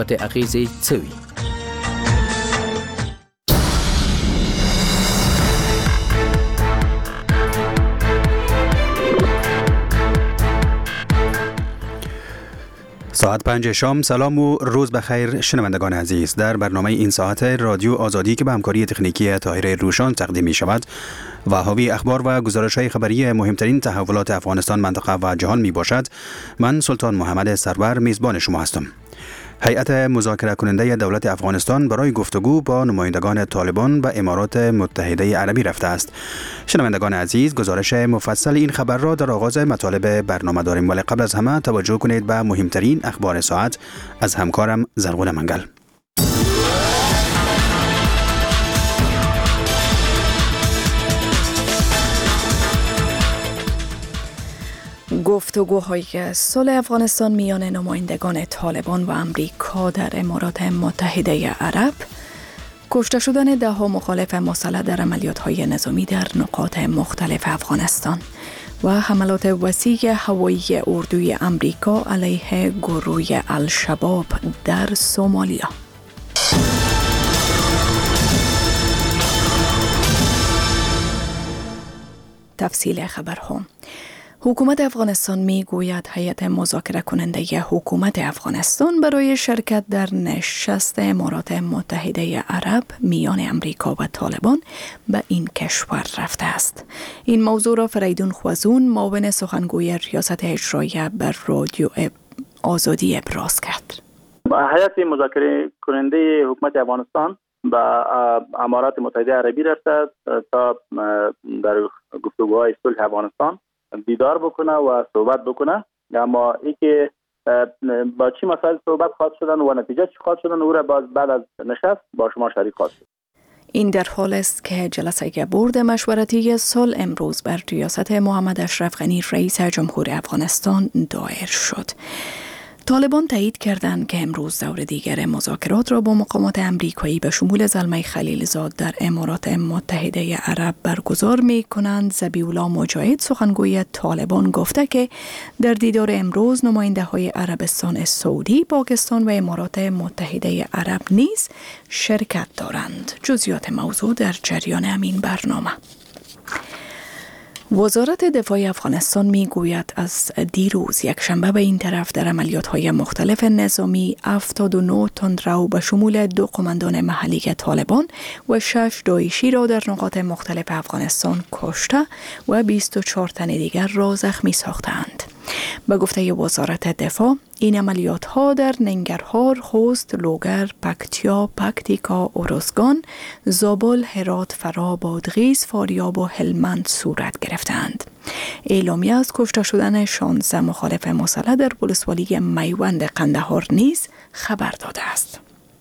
اغیزی چوی ساعت 5 شام. سلام و روز بخیر شنوندگان عزیز. در برنامه این ساعت رادیو آزادی که به همکاری تکنیکی طاهر روشان تقدیم می شود و حاوی اخبار و گزارش‌های خبری مهمترین تحولات افغانستان، منطقه و جهان می باشد، من سلطان محمد سرور میزبان شما هستم. هیئت مذاکره کننده دولت افغانستان برای گفتگو با نمایندگان طالبان و امارات متحده عربی رفته است. شنوندگان عزیز، گزارش مفصل این خبر را در آغاز مطالب برنامه داریم، ولی قبل از همه توجه کنید به مهمترین اخبار ساعت از همکارم زرغون منگل. گفتگوهای صلح افغانستان میان نمایندگان طالبان و امریکا در امارات متحده عرب، کشته شدن ده‌ها مخالف مسلح در عملیات‌های نظامی در نقاط مختلف افغانستان و حملات وسیع هوایی اردوی امریکا علیه گروه الشباب در سومالیا. تفصیل خبرها. حکومت افغانستان می گوید هیئت مذاکره کننده حکومت افغانستان برای شرکت در نشست امارات متحده عرب میان امریکا و طالبان به این کشور رفته است. این موضوع را فریدون خوازون، معاون سخنگوی ریاست اجرایی بر رادیو آزادی ابراز کرد. هیئت مذاکره کننده حکومت افغانستان به امارات متحده عربی رفته تا در گفتگوهای صلح افغانستان دیدار بکنه و صحبت بکنه، اما ای که با چی مسائل صحبت خواهد شدن و نتیجه چی خواهد شدن او را بعد از نشست با شما شریک خواهد شد. این در حال است که جلسه بورد مشورتی صلح امروز بر ریاست محمد اشرف غنی رئیس جمهور افغانستان دایر شد. طالبان تایید کردند که امروز دور دیگر مذاکرات را با مقامات امریکایی به شمول زلمه خلیلزاد در امارات متحده عرب برگزار می کنند. ذبیح الله مجاهد، سخنگوی طالبان، گفته که در دیدار امروز نماینده های عربستان سعودی، پاکستان و امارات متحده عرب نیز شرکت دارند. جزئیات موضوع در جریان همین برنامه. وزارت دفاع افغانستان می گوید از دیروز یکشنبه به این طرف در عملیات‌های مختلف نظامی 79 تندرو به شمول 2 قماندان محلی طالبان و 6 داعشی را در نقاط مختلف افغانستان کشته و 24 تن دیگر را زخمی ساختند. به گفته وزارت دفاع، این عملیات ها در ننگرهار، خوست، لوگر، پکتیا، پکتیکا، ارزگان، زابل، هرات، فرا، بادغیس، فاریاب و هلمند صورت گرفتند. اعلامیه از کشته شدن 16 مخالف مسلح در ولسوالی میوند قندهار نیز خبر داده است.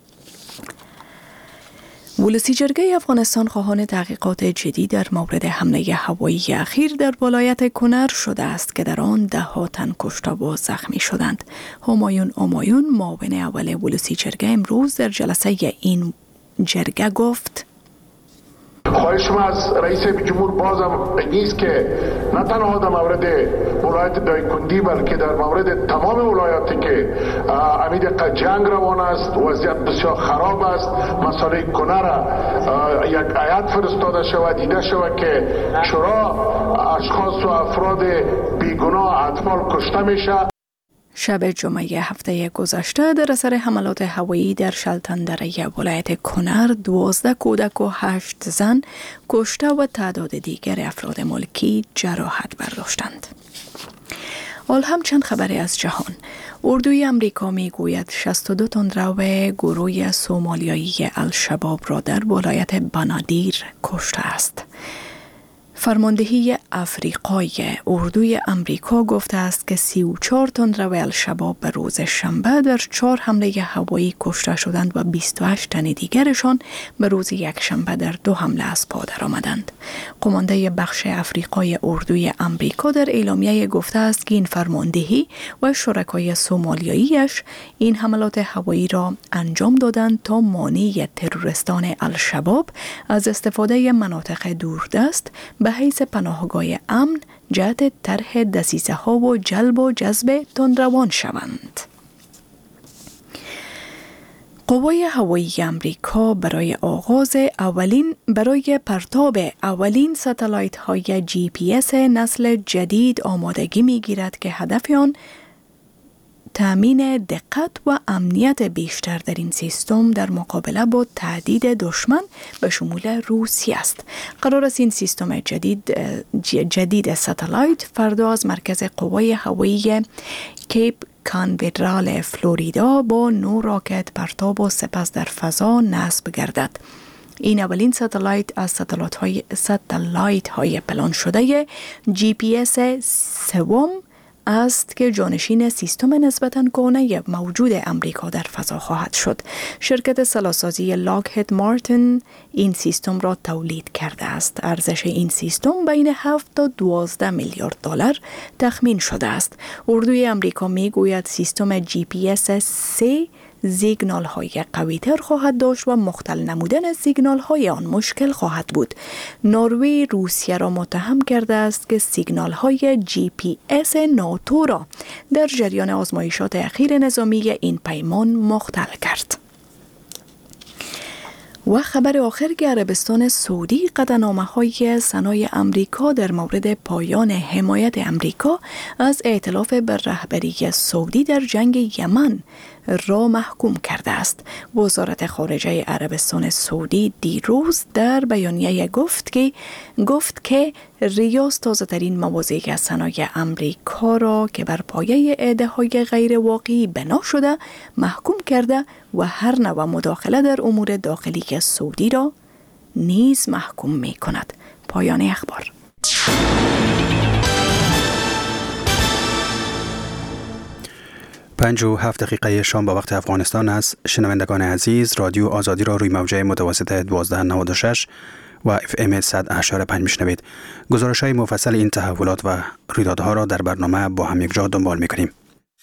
ولسی جرگه افغانستان خواهان تحقیقات جدی در مورد حمله هوایی اخیر در ولایت کنر شده است که در آن 10 تن کشته و زخمی شدند. همایون امایون، معاون اول ولسی جرگه، امروز در جلسه این جرگه گفت: خواهش ما از رئیس جمهور بازم نیست که نه تنها در مورد ولایت دایکندی بلکه در مورد تمام ولایاتی که امید جنگ روان است، وضعیت بسیار خراب است، مسئله کنر یک هیئت فرستاده شود، دیده شود که چرا اشخاص و افراد بیگناه اطفال کشته میشه. شب جمعه هفته گذشته در اثر حملات هوایی در شلتندره ولایت کنر 12 کودک و 8 زن کشته و تعداد دیگر افراد ملکی جراحت برداشتند. حال هم چند خبری از جهان. اردوی امریکا می گوید 62 تندرو گروه سومالیایی الشباب را در ولایت بنادیر کشته است. فرماندهی افریقای اردوی امریکا گفته است که 34 تندرو الشباب به روز شنبه در 4 حمله هوایی کشته شدند و 28 تن دیگرشان به روز یکشنبه در 2 حمله از پا درآمدند. قمانده بخش افریقای اردوی امریکا در اعلامیه گفته است که این فرماندهی و شرکای سومالیاییش این حملات هوایی را انجام دادند تا مانع تروریستان الشباب از استفاده مناطق دوردست به حیث پناهگاه امن جهت طرح دسیسه ها و جلب و جذب تندروان شوند. قوای هوایی امریکا برای پرتاب اولین ستلایت های GPS نسل جدید آمادگی می گیرد که هدف آن تامین دقت و امنیت بیشتر در این سیستم در مقابله با تهدید دشمن به شمول روسیه است. قرار است این سیستم جدید ستلایت فردا از مرکز قوای هوایی کیپ کانویرال فلوریدا با 9 راکت پرتاب و سپس در فضا نصب گردد. این اولین ستلایت از ستلایت های پلان شده GPS سوم است که جانشین سیستم نسبتاً کهنه موجود امریکا در فضا خواهد شد. شرکت سلاح‌سازی لاکهید مارتن این سیستم را تولید کرده است. ارزش این سیستم بین 7 تا 12 میلیارد دلار تخمین شده است. اردوی امریکا میگوید سیستم GPS 3 سیگنال های قوی تر خواهد داشت و مختل نمودن سیگنال های آن مشکل خواهد بود. نروژ روسیه را متهم کرده است که سیگنال های GPS ناتو را در جریان آزمایشات اخیر نظامی این پیمان مختل کرد. و خبر آخر که عربستان سعودی قطعنامه‌های ثنای امریکا در مورد پایان حمایت امریکا از ائتلاف بر رهبری سعودی در جنگ یمن را محکوم کرده است. وزارت خارجه عربستان سعودی دیروز در بیانیه گفت که ریاض تازه‌ترین مواضع ثنای امریکا را که بر پایه ایده‌های غیر واقعی بنا شده محکوم کرده و هر نوع مداخله در امور داخلی سعودی را نیز محکوم می کند. پایان اخبار. پنج و 7 دقیقه شام با وقت افغانستان است. شنوندگان عزیز، رادیو آزادی را روی موجه متوسط 1296 و FM 100.5 میشنوید. گزارش های مفصل این تحولات و رویدادها را در برنامه با هم یک جا دنبال میکنیم.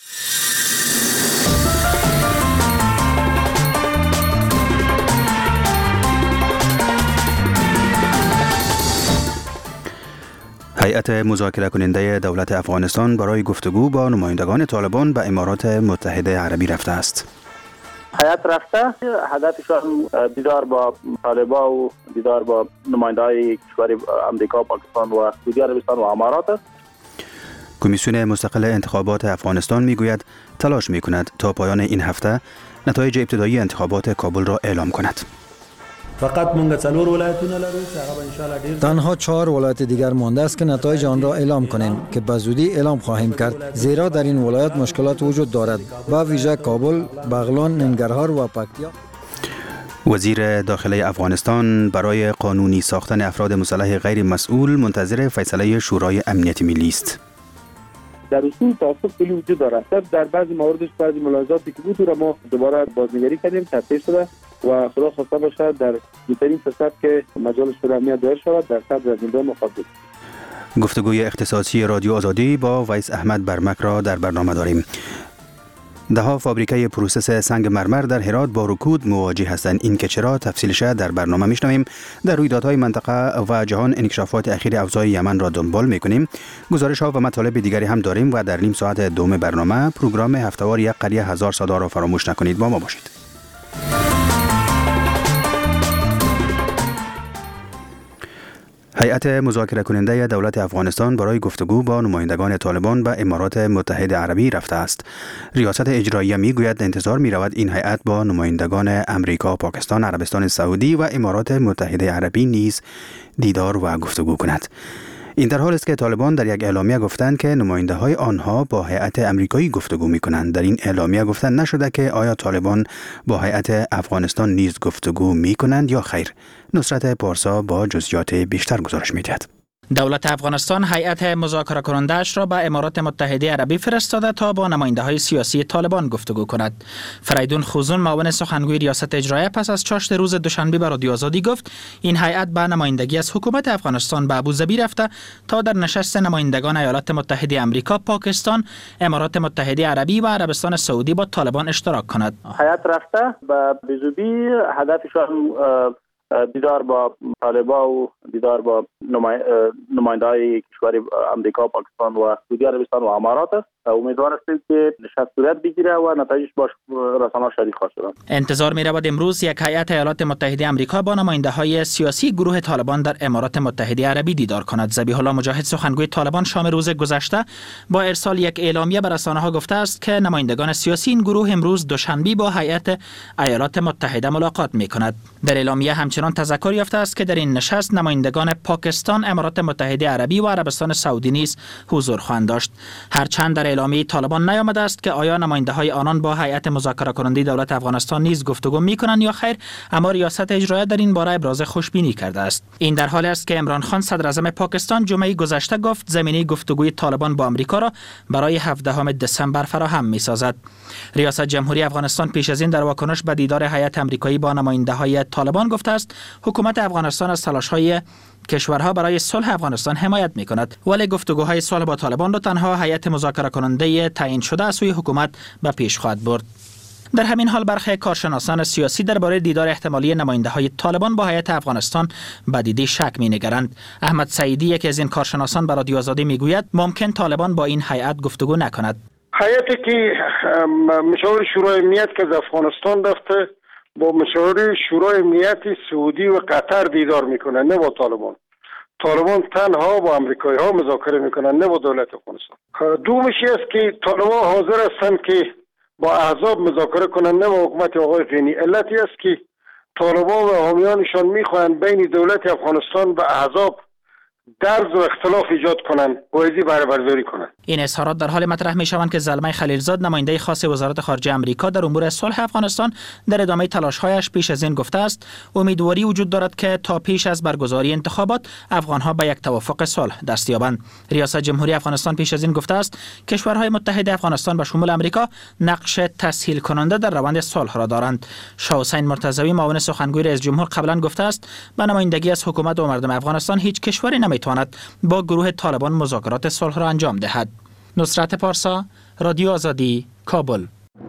هیئت مذاکره کننده دولت افغانستان برای گفتگو با نمایندگان طالبان به امارات متحده عربی رفته است. هیئت رفته، هدفشان دیدار با طالبان و دیدار با نماینده‌های کشور امریکا، پاکستان و سعودی عربستان و امارات است. کمیسیون مستقل انتخابات افغانستان میگوید تلاش میکند تا پایان این هفته نتایج ابتدایی انتخابات کابل را اعلام کند. فقط مونږ څلور ولایتونه لرو چې هغه ان شاء الله ډیر تنها 4 ولایت دیگر مانده است که نتایج آن را اعلام کنیم که به زودی اعلام خواهیم کرد، زیرا در این ولایت مشکلات وجود دارد، با ویژه کابل، بغلان، ننگرهار و پکتیا. وزیر داخله افغانستان برای قانونی ساختن افراد مسلح غیر مسئول منتظر فیصله شورای امنیت ملی است. در اصول توافق کلی وجود دارد. در بعضی مواردش بعضی ملاحظاتی که بود را ما دوباره بازنگری کردیم، تصحیح شده و خدا خواسته باشد در بهترین فرصت که مجال شورای امنیت دایر شود در صدر زنده مخاطب. گفتگوی اختصاصی رادیو آزادی با ویس احمد برمک را در برنامه داریم. ده‌ها فابریکه پروسس سنگ مرمر در هرات با رکود مواجه هستند. این که چرا تفصیلش در برنامه میشنویم. در رویدادهای منطقه و جهان انکشافات اخیر اوضاع یمن را دنبال میکنیم. گزارش ها و مطالب دیگری هم داریم و در نیم ساعت دوم برنامه پروگرام هفته‌وار یک قریه هزار صدا را فراموش نکنید. با ما باشید. هیئت مذاکره کننده دولت افغانستان برای گفتگو با نمایندگان طالبان به امارات متحده عربی رفته است. ریاست اجراییه میگوید انتظار می‌رود این هیئت با نمایندگان امریکا، پاکستان، عربستان سعودی و امارات متحده عربی نیز دیدار و گفتگو کند. این در حال است که طالبان در یک اعلامیه گفتند که نماینده‌های آنها با هیئت امریکایی گفتگو می‌کنند. در این اعلامیه گفته نشده که آیا طالبان با هیئت افغانستان نیز گفتگو می‌کنند یا خیر. نصرت پارسا با جزئیات بیشتر گزارش می‌دهد. دولت افغانستان هیئت مذاکره کننده‌اش را به امارات متحده عربی فرستاده تا با نماینده‌های سیاسی طالبان گفتگو کند. فریدون خوزون معاون سخنگوی ریاست اجراییه پس از چاشت روز دوشنبه به رادیو آزادی گفت این هیئت به نمایندگی از حکومت افغانستان به ابوظبی رفته تا در نشست نمایندگان ایالات متحده آمریکا، پاکستان، امارات متحده عربی و عربستان سعودی با طالبان اشتراک کند. هیئت رفته به ابوظبی، هدفشان دیدار با طالبان و دیدار با نماینده‌های کشور امریکا، پاکستان و سعودی عربستان و امارات است. امیدوار هستیم که نشست صورت بگیره و نتایجش باش رسانه‌ها شریک خواهد شد. انتظار می رود امروز یک هیئت ایالات متحده آمریکا با نماینده‌های سیاسی گروه طالبان در امارات متحده عربی دیدار کند. ذبیح الله مجاهد سخنگوی طالبان شام روز گذشته با ارسال یک اعلامیه به رسانه‌ها گفته است که نمایندگان سیاسی این گروه امروز دوشنبه با هیئت ایالات متحده ملاقات می کند. در اعلامیه همچنان تذکر یافته است که در این نشست نمایندگان پاکستان، امارات متحده عربی و عربستان سعودی نیز حضور خواهند داشت. هرچند در اعلامیه طالبان نیامده است که آیا نماینده‌های آنان با هیئت مذاکره کننده دولت افغانستان نیز گفتگو می‌کنند یا خیر، اما ریاست اجرایی در این باره ابراز خوشبینی کرده است. این در حالی است که عمران خان صدر اعظم پاکستان جمعه گذشته گفت زمینه گفتگوی طالبان با آمریکا را برای 17 دسامبر فراهم می‌سازد. ریاست جمهوری افغانستان پیش از این در واکنش به دیدار هیئت آمریکایی با نماینده‌های طالبان گفته است حکومت افغانستان از تلاش‌های کشورها برای صلح افغانستان حمایت می‌کند، ولی گفتگوهای صلح با طالبان را تنها هیئت مذاکره کننده تعیین شده از سوی حکومت به پیش خواهد برد. در همین حال برخی کارشناسان سیاسی درباره دیدار احتمالی نماینده‌های طالبان با هیئت افغانستان به دیدی شک می‌نگرند. احمد سعیدی یکی از این کارشناسان به رادیو آزادی می‌گوید ممکن طالبان با این هیئت گفتگو نکند. هیئتی که مشاور شورای امنیت که از افغانستان رفته با مشاور شورای امنیت سعودی و قطر دیدار میکنه، نه با طالبان. طالبان تنها با امریکایی ها مذاکره میکنن، نه با دولت افغانستان. دومشی است که طالبان حاضر هستند که با احزاب مذاکره کنن، نه با حکومت آقای غنی. علتی است که طالبان و حامیانشان میخواهند بین دولت افغانستان و احزاب درز و اختلاف ایجاد کنند و ازی بهره برداری کنند. این اظهارات در حال مطرح می شوند که زلمه خلیلزاد نماینده خاص وزارت خارجه آمریکا در امور صلح افغانستان در ادامه تلاش‌هایش پیش از این گفته است امیدواری وجود دارد که تا پیش از برگزاری انتخابات افغان‌ها به یک توافق صلح دست یابند. ریاست جمهوری افغانستان پیش از این گفته است کشورهای متحد افغانستان به شمول آمریکا نقش تسهیل کننده در روند صلح را دارند. شاه حسین مرتضوی معاون سخنگوی رئیس جمهور قبلا گفته است به نمایندگی از حکومت و مردم افغانستان هیچ کشوری نمیتواند با گروه طالبان مذاکرات صلح را انجام دهد. نصرت پارسا، رادیو آزادی، کابل.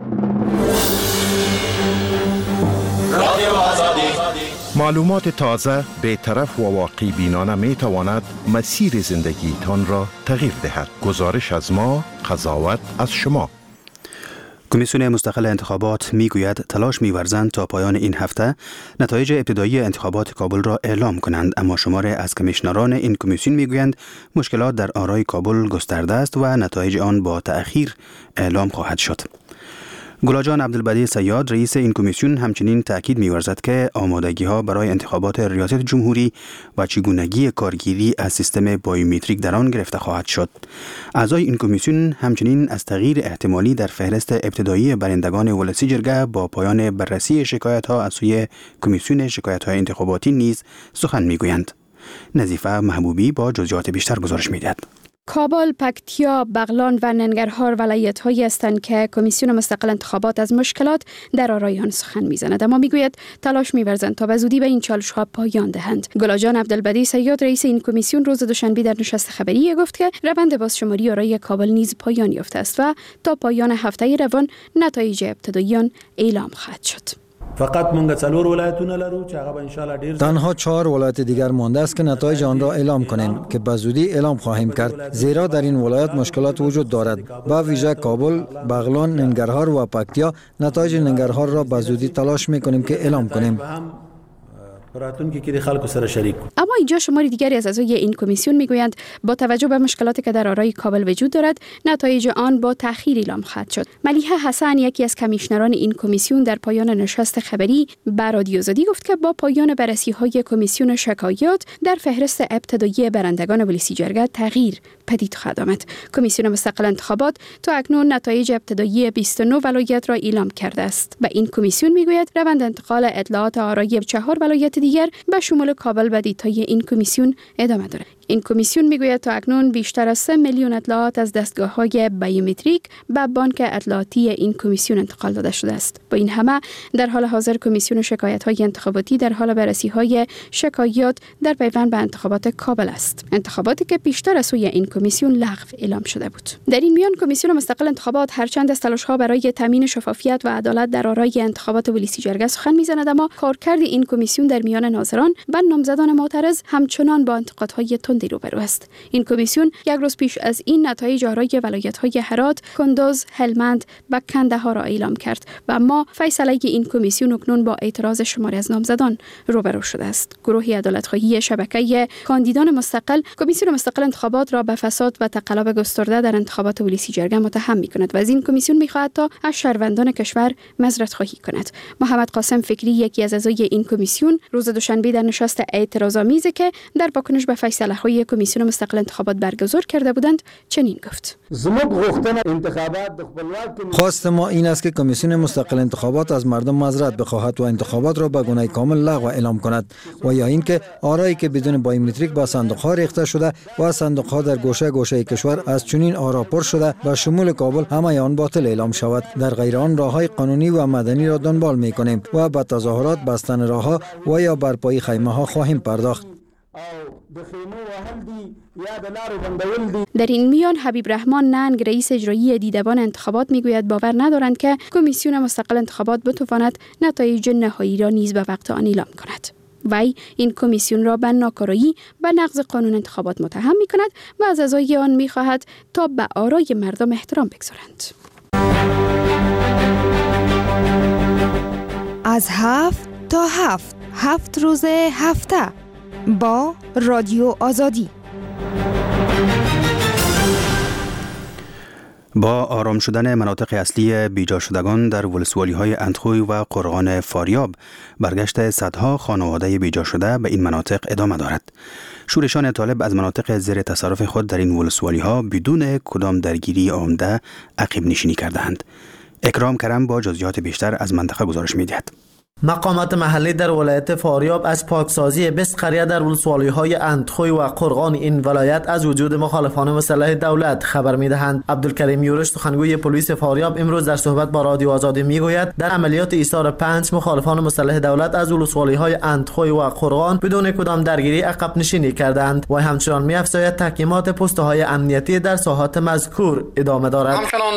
معلومات تازه، بی‌طرف و واقع بینانه می تواند مسیر زندگیتان را تغییر دهد. گزارش از ما، قضاوت از شما. کمیسیون مستقل انتخابات میگوید تلاش می‌ورزند تا پایان این هفته نتایج ابتدایی انتخابات کابل را اعلام کنند، اما شماری از کمیشنران این کمیسیون میگویند مشکلات در آرای کابل گسترده است و نتایج آن با تأخیر اعلام خواهد شد. گلاجان عبدالبدی صیاد رئیس این کمیسیون همچنین تاکید می‌ورزد که آمادگی‌ها برای انتخابات ریاست جمهوری و چگونگی کارگیری از سیستم بایومتریک در آن گرفته خواهد شد. اعضای این کمیسیون همچنین از تغییر احتمالی در فهرست ابتدایی برندگان ولسی جرگه با پایان بررسی شکایت‌ها از سوی کمیسیون شکایت‌های انتخاباتی نیز سخن می‌گویند. نظیفه محبوبی با جزئیات بیشتر گزارش می‌دهد. کابل، پکتیا، بغلان و ننگرهار ولایت‌هایی هستند که کمیسیون مستقل انتخابات از مشکلات در آرای آن سخن می‌زند، اما می‌گوید تلاش می‌ورزند تا به زودی به این چالش‌ها پایان دهند. گلاجان عبدالبدی صیاد رئیس این کمیسیون روز دوشنبه در نشست خبری گفت که روند بازشماری آرای کابل نیز پایان یافته است و تا پایان هفته روان نتایج ابتدایی آن اعلام خواهد شد. فقط مونږ څلور ولایتونه لرو چې هغه ان شاء الله ډیر تنها 4 ولایت دیگر مانده است که نتایج آن را اعلام کنیم که به زودی اعلام خواهیم کرد، زیرا در این ولایت مشکلات وجود دارد. با ویژه کابل، بغلان، ننگرهار و پکتیا نتایج ننگرهار را به زودی تلاش می‌کنیم که اعلام کنیم. اما اینجا شماری دیگری از اعضای این کمیسیون میگویند با توجه به مشکلاتی که در آرای کابل وجود دارد نتایج آن با تأخیر اعلام خواهد شد. ملیحه حسن یکی از کمیشنران این کمیسیون در پایان نشست خبری به رادیو آزادی گفت که با پایان بررسی‌های کمیسیون شکایات در فهرست ابتدایی برندگان ولسی جرگه تغییر پدید خواهد آمد. کمیسیون مستقل انتخابات تا اکنون نتایج ابتدایی 29 ولایت را اعلام کرده است. به این کمیسیون میگوید روند انتقال اطلاعات آرای 4 ولایت دیگر به شمول کابل و دیتای این کمیسیون ادامه دارد. این کمیسیون میگوید تا اکنون بیشتر از 3 میلیون اطلاعات از دستگاه‌های بایومتریک به بانک اطلاعاتی این کمیسیون انتقال داده شده است. با این همه در حال حاضر کمیسیون شکایت‌های انتخاباتی در حال بررسی‌های شکایات در پیوند به انتخابات کابل است. انتخاباتی که پیشتر از سوی این کمیسیون لغو اعلام شده بود. در این میان کمیسیون مستقل انتخابات هرچند از تلاش‌ها برای تامین شفافیت و عدالت در آرای انتخابات ولسی جرگه سخن می‌زند، اما کارکرد این کمیسیون در میان ناظران و نامزدان معترض همچنان با انتقادهای تند تندی روبرو است. این کمیسیون یک روز پیش از این نتایج آرای ولایت‌های هرات، کندوز، هلمند و کندهار را اعلام کرد و اما فیصله این کمیسیون اکنون با اعتراض شماری از نامزدان روبرو شده است. گروه عدالت‌خواهی شبکه کاندیدان مستقل کمیسیون مستقل انتخابات را به فساد و تقلب گسترده در انتخابات ولسی جرگه متهم می‌کند و از این کمیسیون می‌خواهد تا از شهروندان کشور معذرت خواهی کند. محمد قاسم فکری یکی از اعضای این کمیسیون روز دوشنبه در نشست اعتراض‌آمیزی که در واکنش به فیصله‌های کمیسیون مستقل انتخابات برگزار کرده بودند چنین گفت: خواست ما این است که کمیسیون مستقل انتخابات از مردم معذرت بخواهد و انتخابات را به گونه کامل لغو اعلام کند و یا اینکه آرایی که بدون بایومتریک با صندوق‌ها ریخته شده و صندوق‌ها در گوشه کشور از چنین آرا پر شده و شمول کابل همه آن باطل اعلام شود. در غیر آن راه‌های قانونی و مدنی را دنبال می‌کنیم و به تظاهرات، بستن راه‌ها و یا برپایی خیمه‌ها خواهیم پرداخت. در این میان حبیب رحمان ننگ رئیس اجرایی دیدبان انتخابات میگوید باور ندارند که کمیسیون مستقل انتخابات بتواند نتایج نهایی را نیز به وقت آن اعلام کند. وی این کمیسیون را به ناکارایی و نقض قانون انتخابات متهم می‌کند و از اعضای آن می‌خواهد تا به آرای مردم احترام بگذارند. از 7 تا 7 روز هفته با رادیو آزادی. با آرام شدن مناطق اصلی بیجا شدگان در ولسوالی‌های اندخوی و قرغان فاریاب، برگشت صدها خانواده بیجا شده به این مناطق ادامه دارد. شورشان طالب از مناطق زیر تصرف خود در این ولسوالی‌ها بدون کدام درگیری عمده عقب نشینی کردند. اکرام کرم با جزئیات بیشتر از منطقه گزارش می‌دهد. مقامات محلی در ولایت فاریاب از پاکسازی 20 قریه در ولسوالی‌های اندخوی و قرغان این ولایت از وجود مخالفان مسلح دولت خبر می‌دهند. عبدالکریم یورش سخنگوی پلیس فاریاب امروز در صحبت با رادیو آزادی می‌گوید در عملیات ایثار 5 مخالفان مسلح دولت از ولسوالی‌های اندخوی و قرغان بدون کدام درگیری عقب نشینی کردند و همچنان می‌افزاید تحکیمات پست‌های امنیتی در ساحات مذکور ادامه دارد. همچنان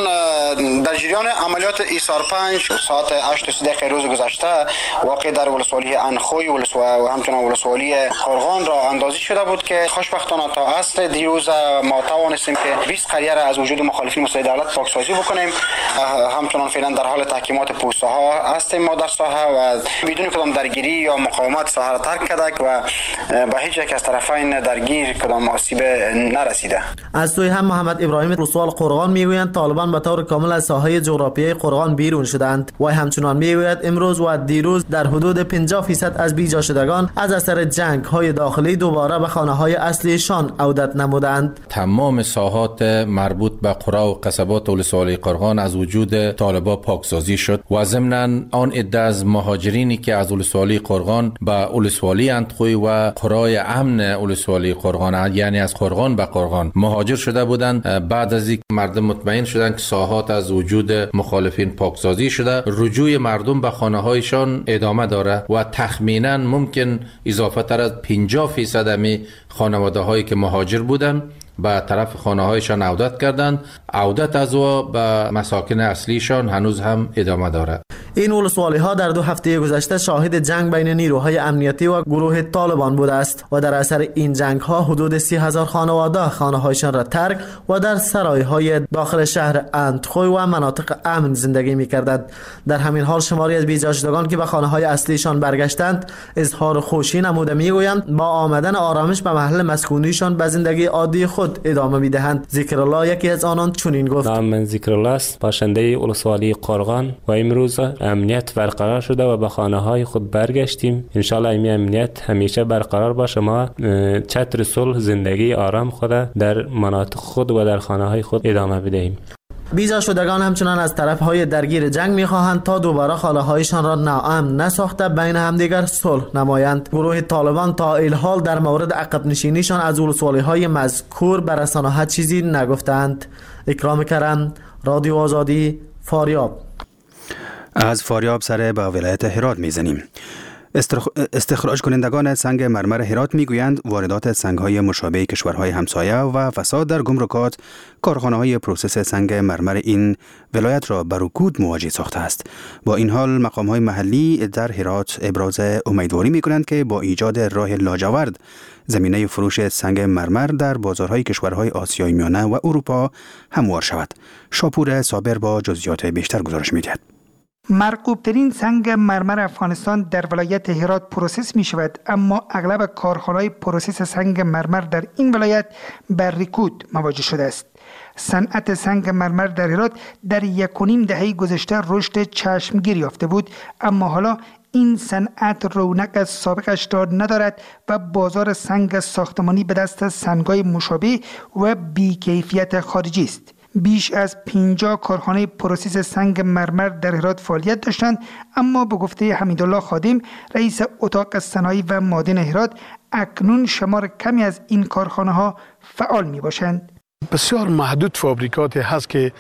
در جریان عملیات ایثار 5 ساعت 8:30 روز گذشته واقع در ولسوالی اندخوی و همچنان ولسوالی قرغان را اندازی شده بود که خوشبختانه تا عصر دیروز ما توانستیم که 20 قریه را از وجود مخالفین مسلح دولت پاکسازی بکنیم. همچنان فعلا در حال تحکیمات پوسته ها هستیم ما در ساحه و بدون کدام درگیری یا مقاومت ساحه را ترک کرده و به هیچ یک از طرفین درگیر کدام آسیب نرسیده. از سوی هم محمد ابراهیم ولسوال قرغان میگویند طالبان به طور کامل از ساحه جغرافیایی قرغان بیرون شدند و همچنان میگوید امروز و دیروز در حدود 50% از بیجا شدگان از اثر جنگ‌های داخلی دوباره به خانه‌های اصلیشان عودت نمودند. تمام ساحات مربوط به قرى و قصبات ولسوالی قرغان از وجود طالبان پاکسازی شد و ضمناً آن عده از مهاجرینی که از ولسوالی قرغان به ولسوالی اندخوی و قرای امن ولسوالی قرغان یعنی از قرغان به قرغان مهاجر شده بودند، بعد از اینکه مردم مطمئن شدند که ساحات از وجود مخالفین پاکسازی شده، رجوع مردم به خانه‌هایشان ادامه داره و تخمینا ممکن اضافه تر از 50% امی خانواده هایی که مهاجر بودن به طرف خانه هایشان عودت کردند. عودت از و به مساکن اصلیشان هنوز هم ادامه داره. این ولسوالی ها در 2 هفته گذشته شاهد جنگ بین نیروهای امنیتی و گروه طالبان بوده است و در اثر این جنگ ها حدود 30,000 خانواده خانه هایشان را ترک و در سرای های داخل شهر اندخوی و مناطق امن زندگی می کردند. در همین حال شماری از بیجا شدگان که به خانه های اصلیشان برگشتند اظهار خوشی نموده میگویند با آمدن آرامش به محل مسکونیشان به زندگی عادی خود ادامه میدهند. ذکرالله یکی از آنان چنین گفت: من ذکرالله است، باشنده ولسوالی قرغان و امروز امنیت برقرار شده و به خانه های خود برگشتیم. ان شاء الله این امنیت همیشه برقرار باشه. ما چتر صلح زندگی آرام خود در مناطق خود و در خانه های خود ادامه بدهیم. بیجا شدگان همچنان از طرفهای درگیر جنگ میخواهند تا دوباره خانه‌هایشان را ناامن نساخته بین همدیگر صلح نمایند. گروه طالبان تا الحال در مورد عقب نشینیشان از ولسوالی‌های مذکور به رسانه‌ها چیزی نگفتند. اکرام کرم، رادیو آزادی، فاریاب. از فاریاب سر به ولایت هرات میزنیم. استخراج کنندگان سنگ مرمر هرات میگویند واردات سنگ‌های مشابه کشورهای همسایه و فساد در گمرکات کارخانه‌های پروسس سنگ مرمر این ولایت را بر رکود مواجه ساخته است. با این حال مقام‌های محلی در هرات ابراز امیدواری می‌کنند که با ایجاد راه لاجورد زمینه فروش سنگ مرمر در بازارهای کشورهای آسیای میانه و اروپا هموار شود. شاپور صابر با جزئیات بیشتر گزارش می‌دهد. مرغوب‌ترین سنگ مرمر افغانستان در ولایت هرات پروسس می شود، اما اغلب کارخانه‌های پروسس سنگ مرمر در این ولایت بر رکود مواجه شده است. صنعت سنگ مرمر در هرات در 1.5 دهه گذشته رشد چشمگیر یافته بود، اما حالا این صنعت رونق سابقش را ندارد و بازار سنگ ساختمانی به دست سنگ‌های مشابه و بی‌کیفیت خارجی است. بیش از 50 کارخانه پروسس سنگ مرمر در هرات فعالیت داشتند، اما به گفته حمیدالله خادم رئیس اتاق صنایع و معادن هرات اکنون شمار کمی از این کارخانه ها فعال می باشند. بسیار محدود فابریکاتی هست که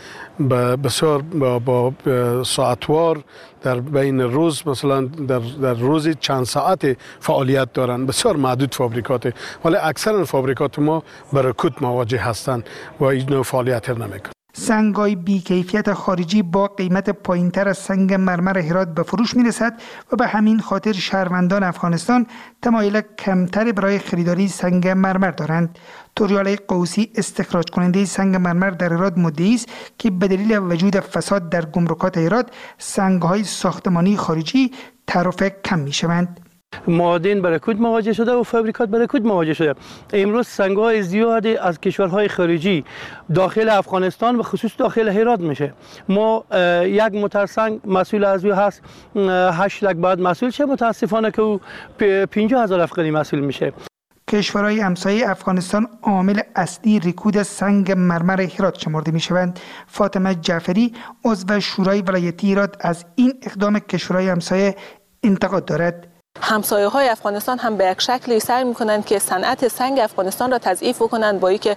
بسیار با ساعتوار در بین روز، مثلا در روز چند ساعت فعالیت دارند. بسیار محدود فابریکات، ولی اکثر فابریکات ما بر رکود مواجه هستند و این نوع فعالیت نمیکنند. سنگ‌های بی‌کیفیت خارجی با قیمت پایین‌تر از سنگ مرمر هرات به فروش می‌رسد و به همین خاطر شهروندان افغانستان تمایل کمتری برای خریداری سنگ مرمر دارند. توریاله قوسی استخراج کننده سنگ مرمر در هرات مدعی است که به دلیل وجود فساد در گمرکات هرات سنگ‌های ساختمانی خارجی تعرفه کم می‌شوند. معادن به رکود مواجه شده و فابریکات به رکود مواجه شده. امروز سنگ‌های زیادی از کشورهای خارجی داخل افغانستان و خصوص داخل هرات میشه. ما یک موتر سنگ مسئول از او هست 8 لک بعد مسئول شه، متاسفانه که او 50,000 افغانی مسئول میشه. کشورهای همسایه افغانستان عامل اصلی رکود سنگ مرمر هرات شمرده میشوند. فاطمه جعفری عضو شورای ولایتی هرات از این اقدام کشورهای همسایه انتقاد دارد. همسایه های افغانستان هم به یک شکلی سعی میکنند که صنعت سنگ افغانستان را تضعیف کنند، با اینکه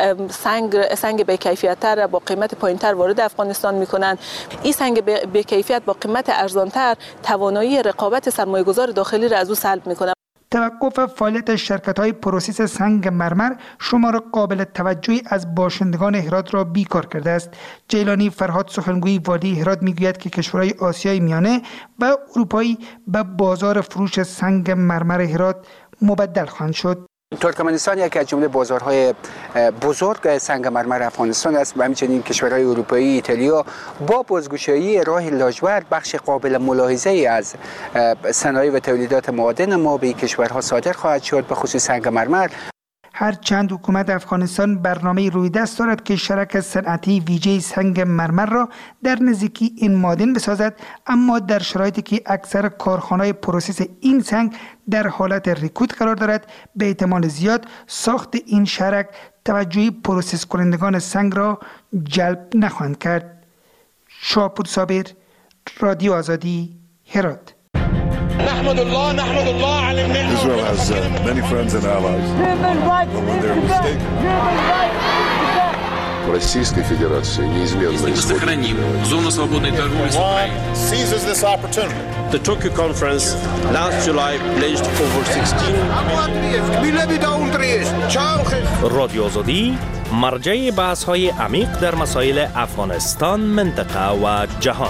سنگ به کیفیت تر با قیمت پایین تر وارد افغانستان میکنند. این سنگ به کیفیت با قیمت ارزان تر توانایی رقابت سرمایه گذار داخلی را از او سلب میکنه. توقف فعالیت شرکت‌های پروسس سنگ مرمر شمار قابل توجهی از باشندگان هرات را بیکار کرده است. جیلانی فرهاد سخنگوی والی هرات میگوید که کشورهای آسیای میانه و اروپایی به بازار فروش سنگ مرمر هرات مبدل خواهند شد. ترکمنستان یکی از جمله بازارهای بزرگ سنگ مرمر افغانستان است و همچنین کشورهای اروپایی، ایتالیا با بازگشایی راه لاجورد بخش قابل ملاحظه ای از صنایع و تولیدات معادن ما به کشورها صادر خواهد شد، به خصوص سنگ مرمر. هرچند حکومت افغانستان برنامه روی دست دارد که شرک صنعتی ویژه سنگ مرمر را در نزدیکی این معادن بسازد، اما در شرایطی که اکثر کارخانه‌های پروسس این سنگ در حالت رکود قرار دارد، به احتمال زیاد ساخت این شرک توجه پروسس کنندگان سنگ را جلب نخواهند کرد. شاپور صابر، رادیو آزادی، هرات. نحمد الله على النعمة. Israel has many friends and allies. Российской Федерации неизменно сохраним зону свободной торговли с Украиной. seizes this opportunity. The Tokyo conference last July pledged over 16 رادیو آزادی مرجع بحث‌های عمیق در مسائل افغانستان، منطقه و جهان.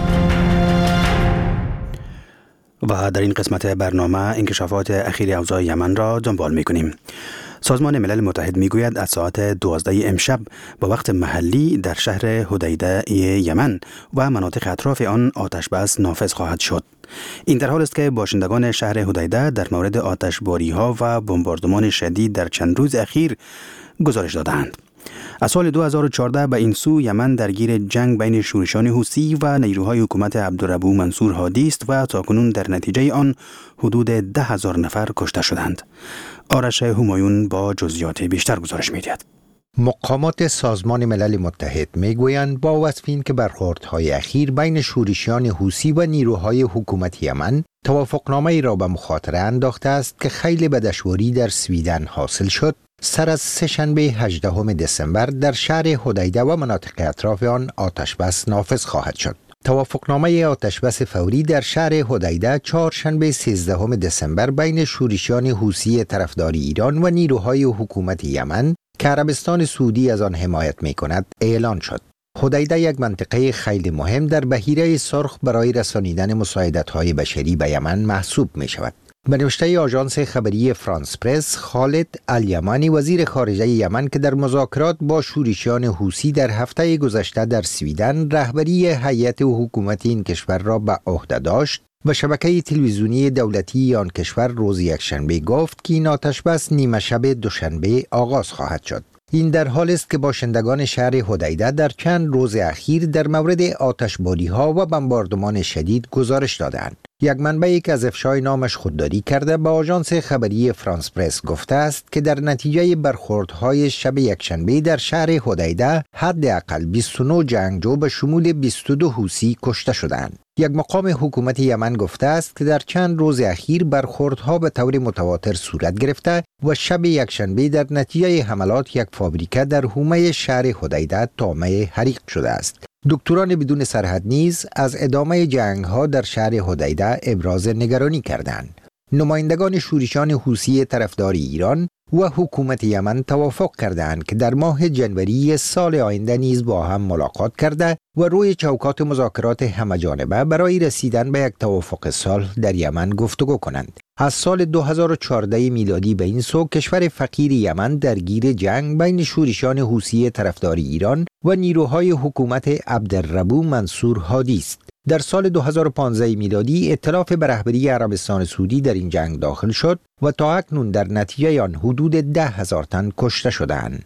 و در این قسمت برنامه انکشافات اخیر اوضاع یمن را دنبال می‌کنیم. سازمان ملل متحد میگوید از ساعت 12 امشب با وقت محلی در شهر حدیده یمن و مناطق اطراف آن آتش بس نافذ خواهد شد. این در حال است که باشندگان شهر حدیده در مورد آتشباری‌ها و بمباردمان شدید در چند روز اخیر گزارش دادند. از سال 2014 به این سو یمن درگیر جنگ بین شورشیان حوثی و نیروهای حکومت عبدالربو منصور هادی است و تاکنون در نتیجه آن حدود 10,000 نفر کشته شدند. آرش همایون با جزئیات بیشتر گزارش می‌دهد. مقامات سازمان ملل متحد میگویند با وصف این که برخوردهای اخیر بین شورشیان حوثی و نیروهای حکومت یمن توافقنامه‌ای را به مخاطره انداخته است که خیلی به دشواری در سویدن حاصل شد، سر از سه‌شنبه 18 دسامبر در شهر حدیده و مناطق اطراف آن آتش بس نافذ خواهد شد. توافقنامه آتشبس فوری در شهر حدیده چهارشنبه 13 دسامبر بین شورشیان حوثی طرفدار ایران و نیروهای حکومت یمن که عربستان سعودی از آن حمایت می‌کند اعلان شد. حدیده یک منطقه خیلی مهم در بحیره سرخ برای رسانیدن مساعدت‌های بشری به یمن محسوب می‌شود. به نوشته آژانس خبری فرانس پرس، خالد الیمانی وزیر خارجه یمن که در مذاکرات با شورشیان حوثی در هفته گذشته در سویدن رهبری هیئت حکومتی این کشور را به عهده داشت و شبکه تلویزیونی دولتی آن کشور روز یکشنبه گفت که این آتشبس نیمه شب دوشنبه آغاز خواهد شد. این در حال است که باشندگان شهر حدیده در چند روز اخیر در مورد آتشباری‌ها و بمباردمان شدید گزارش دادند. یک منبعی که از افشای نامش خودداری کرده به آژانس خبری فرانس پرس گفته است که در نتیجه برخوردهای شب یکشنبه در شهر حدیده حداقل 29 جنگجو به شمول 22 حوثی کشته شدند. یک مقام حکومت یمن گفته است که در چند روز اخیر برخوردها به طور متواتر صورت گرفته و شب یکشنبه در نتیجه حملات یک فابریکه در حومه شهر حدیده طامع حریق شده است. دکتران بدون سرحد نیز از ادامه جنگ‌ها در شهر حدیده ابراز نگرانی کردند. نمایندگان شورشیان حوثی طرفدار ایران و حکومت یمن توافق کردند که در ماه جنوری سال آینده نیز با هم ملاقات کرده و روی چوکات مذاکرات همه‌جانبه برای رسیدن به یک توافق صلح در یمن گفتگو کنند. از سال 2014 میلادی به این سو کشور فقیر یمن درگیر جنگ بین شورشیان حوثی طرفدار ایران و نیروهای حکومت عبدالربو منصور هادی است. در سال 2015 میلادی ائتلاف به رهبری عربستان سعودی در این جنگ داخل شد و تا اکنون در نتیجه آن حدود 10,000 تن کشته شدند.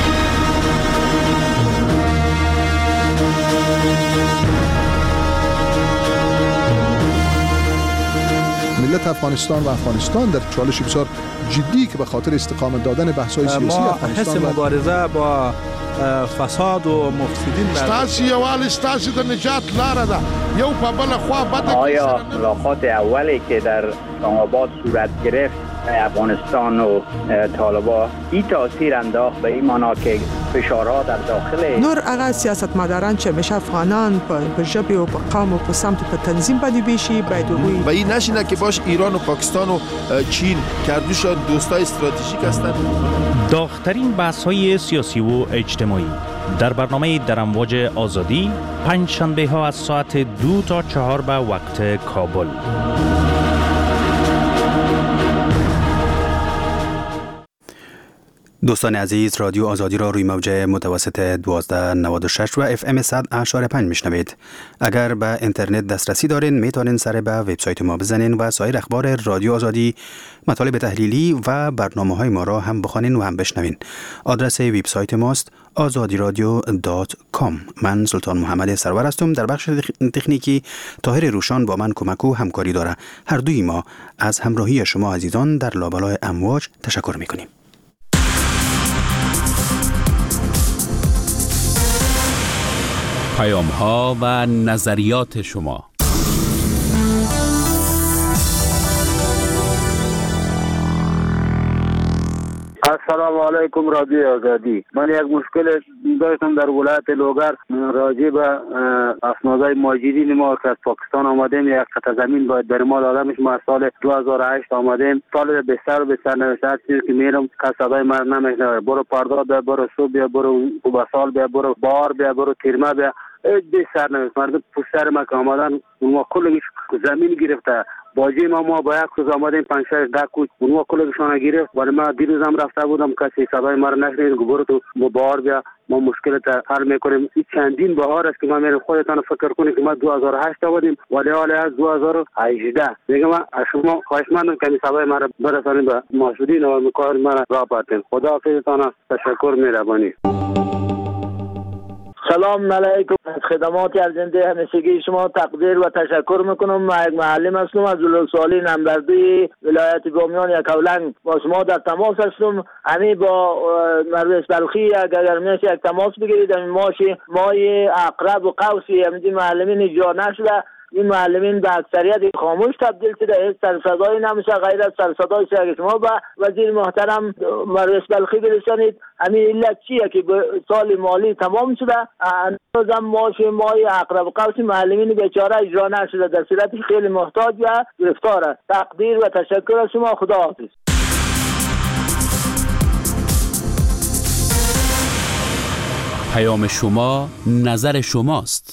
ملت افغانستان و افغانستان در چالش بسیار جدی که به خاطر استقامت دادن بحث‌های سیاسی افغانستان حس مبارزه با فساد و مفسدین ستاسي یوال ستاسي د نجات لاره ده یو په بل خوا بده. آیا ملاقات اولی که در اسلام آباد صورت گرفت افغانستان و طالبان این تاثیر انداخت به این معنا که فشارها در داخل نور هغه سیاستمداران چې همیشه افغانان په ژبې او په قوم او په سمت په تنظیم باندې بیشي باید وي و این نشینه که باش ایران و پاکستان و چین کردوشان دوستای استراتژیک هستند. داغ‌ترین بحث‌های سیاسی و اجتماعی در برنامه در امواج آزادی پنج شنبه ها از ساعت 2 تا 4 به وقت کابل. دوستان عزیز، رادیو آزادی را روی موج متوسط 1296 و اف ام 100.5 میشنوید. اگر به اینترنت دسترسی دارین میتونین سر به وبسایت ما بزنین و سایر اخبار رادیو آزادی، مطالب تحلیلی و برنامه‌های ما را هم بخوانین و هم بشنوین. آدرس وبسایت ماست azadiradio.com. من سلطان محمد سرور هستم. در بخش تکنیکی طاهر روشان با من کمک و همکاری داره. هر دوی ما از همراهی شما عزیزان در لابلای امواج تشکر میکنیم. پیام‌ها و نظریات شما. السلام علیکم رادیو آزادی. من یک مشکل داشتم در ولایت لوگر راجع به اسنادهای مهاجرین ما که از پاکستان آمدیم. یک قطعه زمین باید در ما داده میشه. ما سال 2008 آمدیم. سال بستر نوشته که میرم کسبای من نمیشنه. برو پرداد بیا، برو صوب بیا، برو کوباسال بیا، برو بار بیا، برو تیرمه بیا. دی سر نوشت مردم پوستر ما که آمدن ما کلش زمین گرفته. باجی ما با یک روز آمدیم 5-6 کوچ اونها کلشان گرفت. ولی ما دیروزم رفته بودم کسی سبای ما نشنید. گبر تو بار بیا ما مشکلت حل میکنیم. این چندین بهار است که ما میرم. خودتان فکر کنید که ما 2008 آمدیم ولی حالا از 2018 میگم من شما خواهشمندم که سبای ما را برسانید به مسئولین و کار ما را راه بردین. خداحافظتان. تشکر مهربانی. سلام علیکم. از خدمات ارجنده همیشگی شما تقدیر و تشکر میکنم. من یک معلم هستم از ولسوالی نمبردوی ولایت بامیان یکاولنگ. با شما در تماس هستم. همین با مرویس بلخی اگر میشه یک تماس بگیرید. همین ماه عقرب و قوسی همین معلمین اجرا نشده این معلمین به اکثریت خاموش تبدیل شده، هیچ سرصدایی نمیشه غیر از سرصدای که شما به وزیر محترم رئیس بلخی برسانید. همین علت چیه که سال مالی تمام شده هنوزم معاش ماهی اقرب قوس معلمین بیچاره اجرا نشده، در صورتی خیلی محتاج و گرفتاره. تقدیر و تشکر از شما. خداحافظ. پیام شما نظر شماست.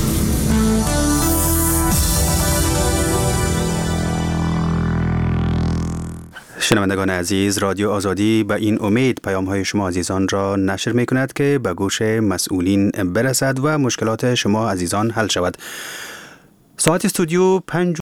شنوندگان عزیز، رادیو آزادی به این امید پیام‌های شما عزیزان را نشر می‌کند که به گوش مسئولین برسد و مشکلات شما عزیزان حل شود. ساعت استودیو 5